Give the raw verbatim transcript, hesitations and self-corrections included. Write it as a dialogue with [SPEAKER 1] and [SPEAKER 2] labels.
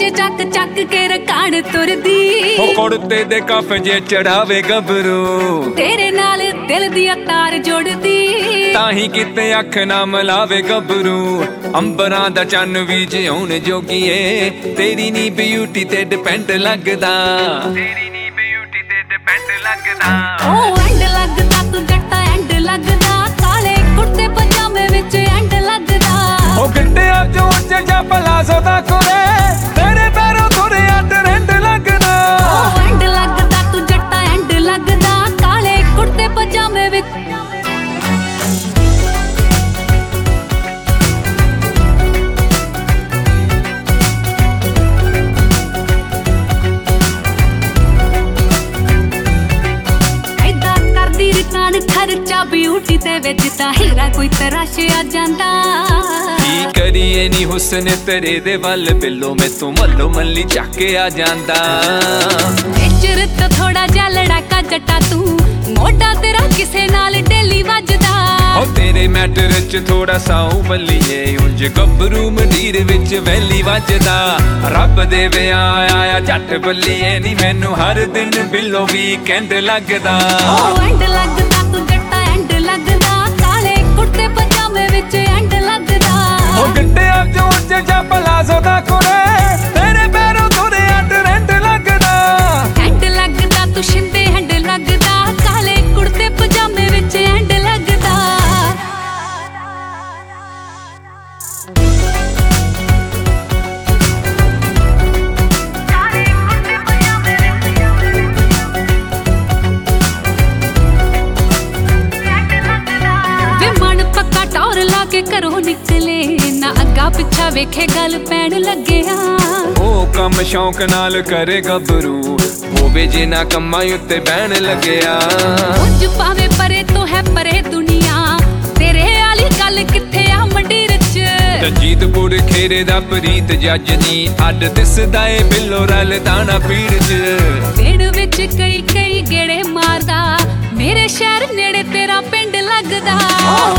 [SPEAKER 1] ਚੱਕ ਚੱਕ ਕੇ ਰਕਾਣ ਤੁਰਦੀ
[SPEAKER 2] ਹੋ ਕੁੜਤੇ ਦੇ ਕਫ ਜੇ ਚੜਾਵੇ ਗੱਭਰੂ
[SPEAKER 1] ਤੇਰੇ ਨਾਲ ਦਿਲ ਦੀ ਤਾਰ ਜੋੜਦੀ
[SPEAKER 2] ਤਾਂ ਹੀ ਕਿਤੇ ਅੱਖ ਨਾ ਮਲਾਵੇ ਗੱਭਰੂ ਅੰਬਰਾਂ ਦਾ ਚੰਨ ਵੀ ਜਿਉਣ ਜੋਗੀਏ ਤੇਰੀ ਨੀ ਬਿਊਟੀ ਤੇ ਡਿਪੈਂਡ ਲੱਗਦਾ ਤੇਰੀ ਨੀ ਬਿਊਟੀ ਤੇ ਡਿਪੈਂਡ ਲੱਗਦਾ
[SPEAKER 1] ਓ ਐਂਡ ਲੱਗਦਾ ਤੂੰ ਜੱਟਾ ਐਂਡ ਲੱਗਦਾ ਕਾਲੇ ਕੁੜਤੇ ਪਜਾਮੇ ਵਿੱਚ ਐਂਡ ਲੱਗਦਾ
[SPEAKER 2] ਉਹ ਗਿੱਟਿਆਂ ਚੋਂ ਉੱਚ ਜਾ ਪਲਾਜ਼ੋ ਦਾ ਕੋਰੇ ਤੇਰੇ ਪੈਰੋਂ ਤੁਰਿਆ ਟਰੈਂਡ ਲੱਗਦਾ
[SPEAKER 1] ਓ ਐਂਡ ਲੱਗਦਾ ਤੂੰ ਜੱਟਾ ਐਂਡ ਲੱਗਦਾ ਕਾਲੇ ਕੁੜਤੇ ਪਜਾਮੇ ਵਿੱਚ ਖਰਚਾ ਬਿਊਟੀ ਤੇ ਵਿੱਚ ਤਾਂ ਹੀਰਾ ਕੋਈ ਤਰਾਸ਼ਿਆ ਜਾਂਦਾ
[SPEAKER 2] ਕੀ ਕਰੀਏ ਨੀ ਹੁਸਨ ਤੇਰੇ ਦੇ ਵੱਲ ਬਿੱਲੋ ਮੈਥੋਂ ਮੱਲੋ ਮੱਲੀ ਚੱਕ ਕੇ ਆ ਜਾਂਦਾ
[SPEAKER 1] ਨੇਚਰ ਤੋਂ ਥੋੜਾ ਜਿਹਾ ਲੜਾਕਾ ਜੱਟਾ ਤੂੰ ਮੋਢਾ ਤੇਰਾ ਕਿਸੇ ਨਾਲ ਡੇਲੀ ਵੱਜਦਾ
[SPEAKER 2] ਹੋ ਤੇਰੇ ਮੈਟਰ ਚ ਥੋੜਾ ਸਾਉ ਬੱਲੀਏ ਉਂਝ ਗੱਭਰੂ ਮੰਡੀਰ ਵਿੱਚ ਵੈਲੀ ਵੱਜਦਾ ਰੱਬ ਦੇ ਵਿਆਹ ਆਇਆ ਜੱਟ ਬੱਲੀਏ ਨੀ ਮੈਨੂੰ ਹਰ ਦਿਨ ਬਿੱਲੋ ਵੀਕਐਂਡ ਲੱਗਦਾ
[SPEAKER 1] ਓ ਐਂਡ ਲੱਗਦਾ ਤੂੰ ਜੱਟਾ ਐਂਡ ਲੱਗਦਾ ਕਾਲੇ ਕੁੜਤੇ ਪਜਾਮੇ ਵਿੱਚ ਐਂਡ ਲੱਗਦਾ
[SPEAKER 2] ਉਹ ਗਿੱਟਿਆਂ ਚੋਂ ਉੱਚ ਜਾ ਪਲਾਜ਼ੋ ਦਾ ਕੋਰੇ ਤੇਰੇ ਪੈਰੋਂ ਤੁਰਿਆ ਟਰੈਂਡ ਲੱਗਦਾ
[SPEAKER 1] ਐਂਡ ਲੱਗਦਾ ਤੂੰ ਸ਼ਿੰਦੇ ਐਂਡ ਲੱਗਦਾ ਕਾਲੇ ਕੁੜਤੇ ਪਜਾਮੇ ਵਿੱਚ ਐਂਡ ਲੱਗਦਾ ਕੇ ਘਰੋਂ ਨਿਕਲੇ ਨਾ ਅੱਗਾ ਪਿੱਛਾ ਵੇਖੇ ਗੱਲ ਪੈਣ ਲੱਗਿਆ
[SPEAKER 2] ਉਹ ਕੰਮ ਸ਼ੌਂਕ ਨਾਲ ਕਰੇ ਗੱਭਰੂ ਹੋਵੇ ਜੇ ਨਾ ਕੰਮਾਂ ਉੱਤੇ ਬਹਿਣ ਲੱਗਿਆ
[SPEAKER 1] ਉੱਜ ਪਾਵੇ ਪਰੇ ਤੋਂ ਹੈ ਪਰੇ ਦੁਨੀਆ ਤੇਰੇ ਵਾਲੀ ਗੱਲ ਕਿੱਥੇ ਆ ਮੰਡੀਰ ਚ
[SPEAKER 2] ਜੀਤਪੁਰ ਖੇਰੇ ਦਾ ਪ੍ਰੀਤ ਜੱਜ ਨੀ ਅੱਡ ਦਿਸਦਾ ਏ ਬਿੱਲੋ ਰਲਦਾ ਨਾ ਪੀੜ ਚ
[SPEAKER 1] ਪਿੰਡ ਵਿੱਚ ਕਈ ਕਈ ਗੇੜੇ ਮਾਰਦਾ ਮੇਰੇ ਸ਼ਹਿਰ ਨੇੜੇ ਤੇਰਾ ਪਿੰਡ ਲੱਗਦਾ